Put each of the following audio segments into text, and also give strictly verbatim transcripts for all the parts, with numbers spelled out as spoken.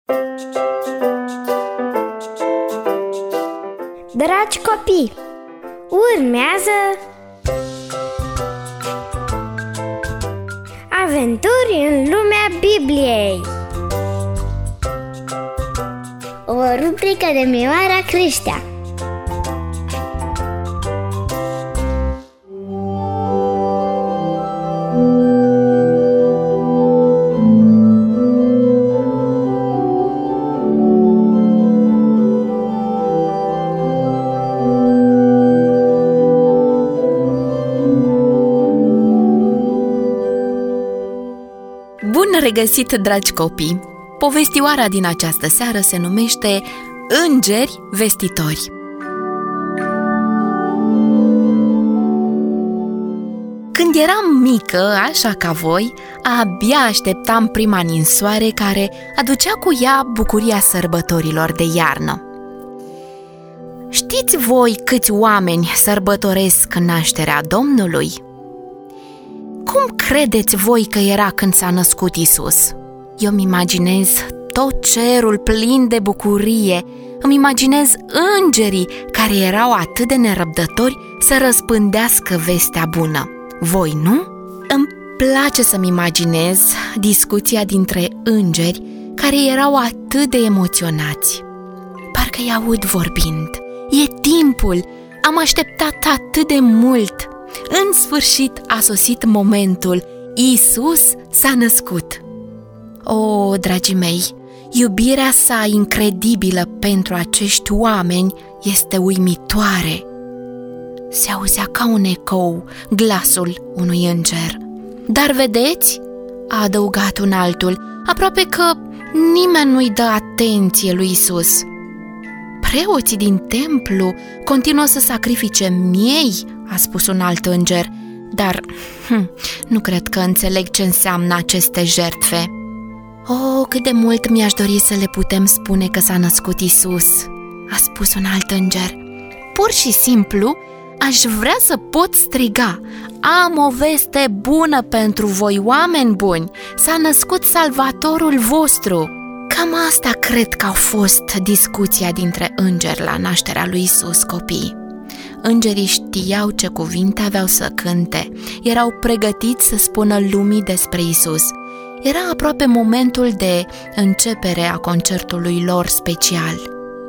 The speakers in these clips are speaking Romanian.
Dragi copii, urmează Aventuri în lumea Bibliei, o rubrică de Mioara Creștea. Bun regăsit, dragi copii! Povestioara din această seară se numește Îngeri vestitori. Când eram mică, așa ca voi, abia așteptam prima ninsoare care aducea cu ea bucuria sărbătorilor de iarnă. Știți voi câți oameni sărbătoresc nașterea Domnului? Cum credeți voi că era când s-a născut Iisus? Eu îmi imaginez tot cerul plin de bucurie, îmi imaginez îngerii care erau atât de nerăbdători să răspândească vestea bună. Voi, nu? Îmi place să-mi imaginez discuția dintre îngeri care erau atât de emoționați. Parcă-i aud vorbind. E timpul! Am așteptat atât de mult! În sfârșit a sosit momentul. Iisus s-a născut. O, dragii mei, iubirea sa incredibilă pentru acești oameni este uimitoare. Se auzea ca un ecou glasul unui înger. Dar vedeți, a adăugat un altul, aproape că nimeni nu-i dă atenție lui Iisus. Preoții din templu continuă să sacrifice miei, a spus un alt înger, dar hm, nu cred că înțeleg ce înseamnă aceste jertfe. Oh, cât de mult mi-aș dori să le putem spune că s-a născut Iisus, a spus un alt înger. Pur și simplu, aș vrea să pot striga: am o veste bună pentru voi, oameni buni, s-a născut Salvatorul vostru. Cam asta cred că au fost discuția dintre îngeri la nașterea lui Iisus, copii. Îngerii știau ce cuvinte aveau să cânte, erau pregătiți să spună lumii despre Iisus. Era aproape momentul de începere a concertului lor special.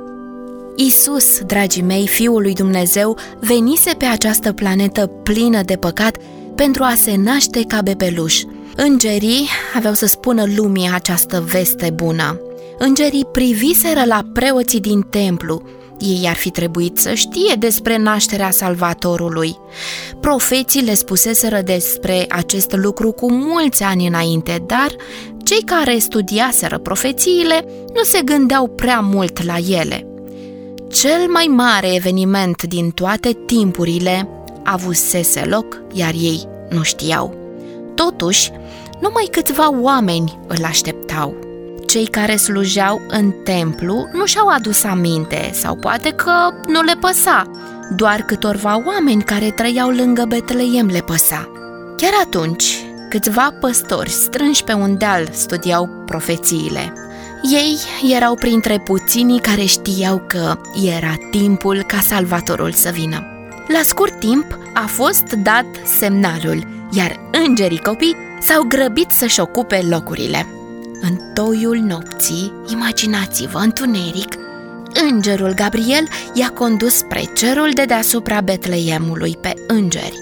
Iisus, dragii mei, Fiul lui Dumnezeu, venise pe această planetă plină de păcat pentru a se naște ca bebeluș. Îngerii aveau să spună lumii această veste bună. Îngerii priviseră la preoții din templu. Ei ar fi trebuit să știe despre nașterea Salvatorului. Profeții le spuseseră despre acest lucru cu mulți ani înainte, dar cei care studiaseră profețiile nu se gândeau prea mult la ele. Cel mai mare eveniment din toate timpurile avusese loc, iar ei nu știau. Totuși, numai câțiva oameni îl așteptau. Cei care slujeau în templu nu și-au adus aminte sau poate că nu le păsa. Doar câtorva oameni care trăiau lângă Betleem le păsa. Chiar atunci, câțiva păstori strânși pe un deal studiau profețiile. Ei erau printre puținii care știau că era timpul ca Salvatorul să vină. La scurt timp a fost dat semnalul, iar îngerii copii s-au grăbit să-și ocupe locurile. În toiul nopții, imaginați-vă, întuneric, îngerul Gabriel i-a condus spre cerul de deasupra Betleemului pe îngeri.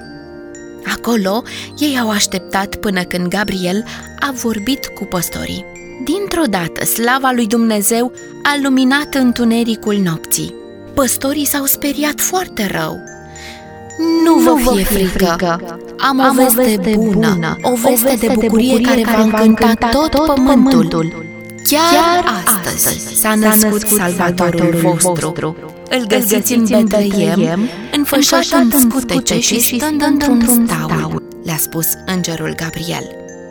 Acolo, ei au așteptat până când Gabriel a vorbit cu păstorii. Dintr-o dată, slava lui Dumnezeu a luminat întunericul nopții. Păstorii s-au speriat foarte rău. Nu vă fie, fie frică, frică. Am, Am o veste, veste bună, bună, o veste, o veste de bucurie, de bucurie care va încânta tot, tot pământul. pământul. Chiar, Chiar astăzi s-a născut, născut Salvatorul vostru. Îl găsiți în Betleem, înfășat în scutece și stând într-un staul, le-a spus îngerul Gabriel.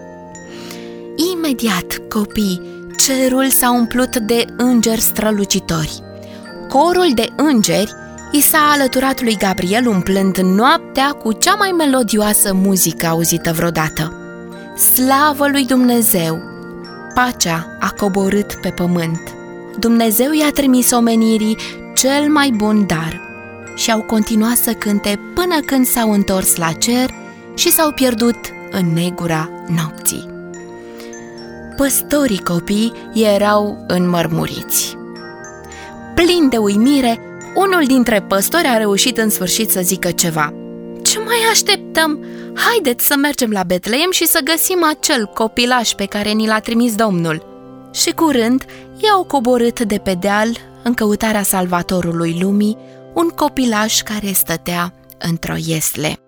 Imediat, copii, cerul s-a umplut de îngeri strălucitori. Corul de îngeri i s-a alăturat lui Gabriel, umplând noaptea cu cea mai melodioasă muzică auzită vreodată. Slavă lui Dumnezeu! pacea a coborât pe pământ. Dumnezeu i-a trimis omenirii cel mai bun dar și au continuat să cânte până când s-au întors la cer și s-au pierdut în negura nopții. Păstorii copii erau înmărmuriți. Plin de uimire, unul dintre păstori a reușit în sfârșit să zică ceva. Ce mai așteptăm? Haideți să mergem la Betleem și să găsim acel copilaș pe care ni l-a trimis Domnul. Și curând i-au coborât de pe deal în căutarea salvatorului lumii, un copilaș care stătea într-o iesle.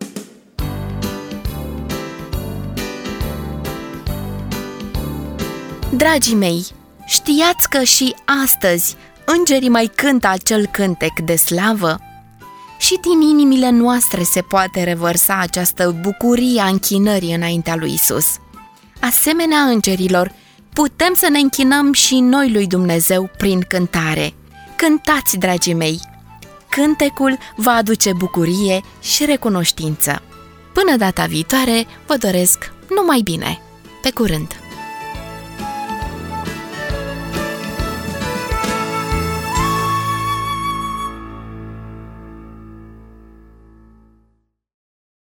Dragii mei, știați că și astăzi îngerii mai cântă acel cântec de slavă? Și din inimile noastre se poate revărsa această bucurie a închinării înaintea lui Isus. Asemenea îngerilor, putem să ne închinăm și noi lui Dumnezeu prin cântare. Cântați, dragii mei! Cântecul va aduce bucurie și recunoștință. Până data viitoare, vă doresc numai bine! Pe curând!